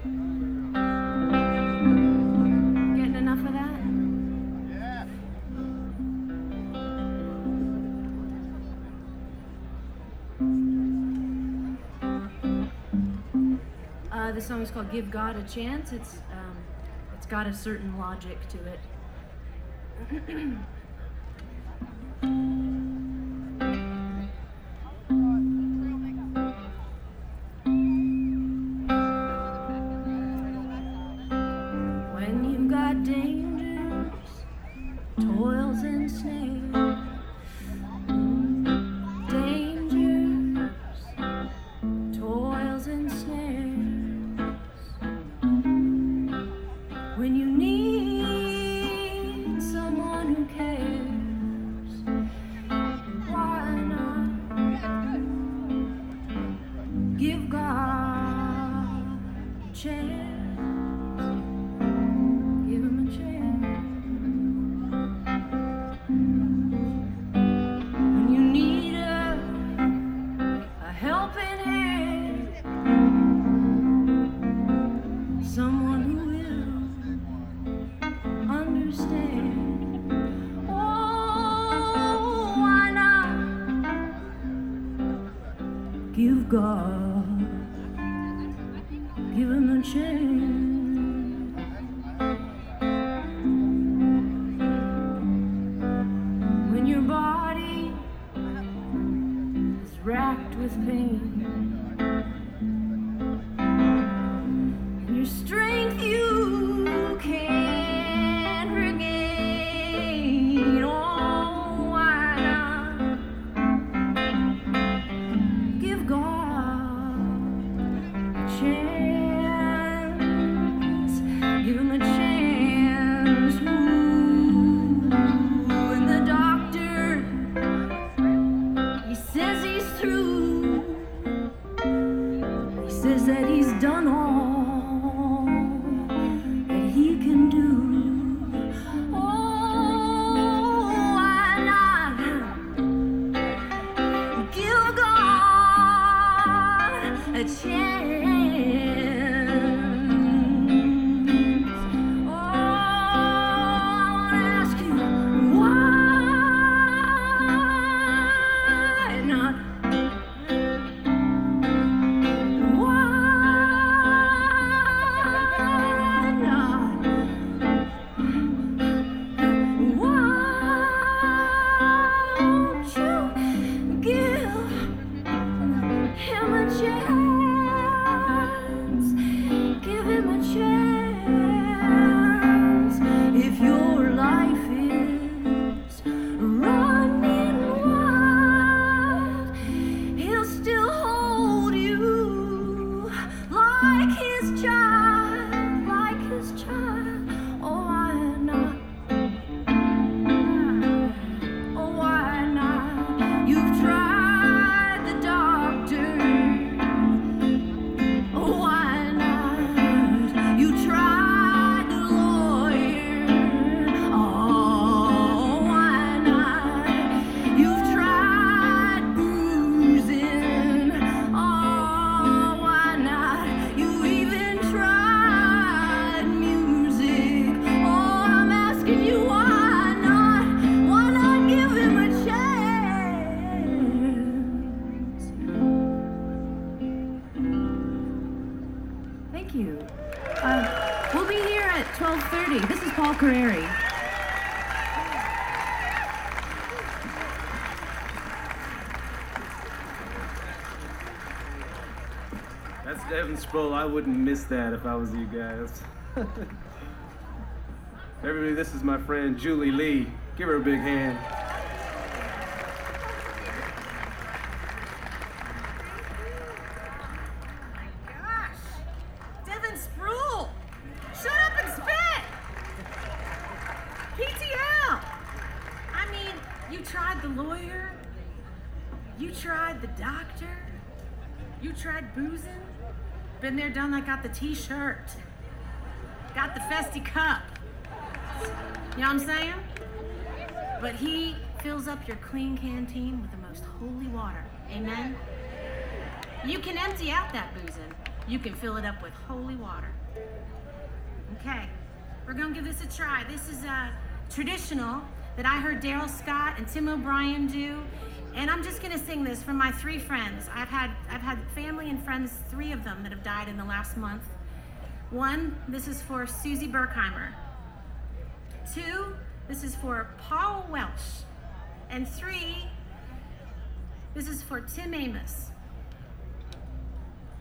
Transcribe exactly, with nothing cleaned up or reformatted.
Getting enough of that? Uh, this song is called "Give God a Chance." It's um, it's got a certain logic to it. When you've got dangers, toils and snares, dangers, toils and snares. When you need someone who cares, why not give God a chance? Give him a chance. When you need a, a helping hand, someone who will understand. Oh, why not give God, give him a chance. When your body is racked with pain, and your strength you can't regain, oh, why not give God a chance? Give him a chance. Ooh, and the doctor, he says he's through. He says that he's done all that he can do. Oh, why not give God a chance? Oh, I wanna ask you, why not? Why not? Why won't you give him a chance? Give him a chance. If your life is running wild, he'll still hold you like his child, like his child. Oh, why not? Oh, why not? You've tried the doctor. Oh, why not? You tried the lawyer. Oh, why not? You've tried bruising. Oh, why not? You even tried music. Oh, I'm asking you, why not? Why not give him a chance? Thank you. Uh, we'll be here at twelve thirty. This is Paul Carreri. That's Devin Sproul. I wouldn't miss that if I was you guys. Everybody, this is my friend Julie Lee. Give her a big hand. Gosh, Devin Sproul, shut up and spit. P T L. I mean, you tried the lawyer, you tried the doctor, you tried boozing. Been there, done that. Got the T-shirt, got the Festy cup. You know what I'm saying? But he fills up your clean canteen with the most holy water. Amen? You can empty out that boozing, you can fill it up with holy water. Okay, we're gonna give this a try. This is a traditional that I heard Daryl Scott and Tim O'Brien do, and I'm just gonna sing this from my three friends. I've had I've had family and friends, three of them that have died in the last month. One, this is for Susie Berkheimer. Two, this is for Paul Welch. And three, this is for Tim Amos.